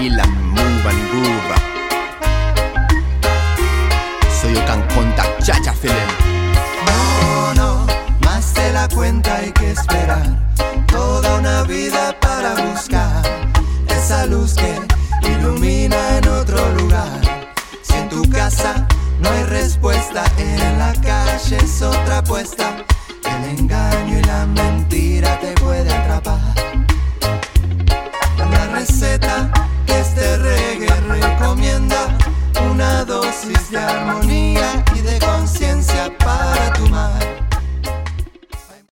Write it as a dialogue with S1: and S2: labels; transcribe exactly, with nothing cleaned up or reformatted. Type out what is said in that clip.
S1: feel and move and groove. So you can contact Chacha Feeling.
S2: No, no, más de la cuenta hay que esperar toda una vida para buscar esa luz que ilumina en otro lugar. Si en tu casa no hay respuesta, en la calle es otra apuesta. El engaño y la mentira te puede atrapar. La receta que este reggae recomienda, una dosis de armonía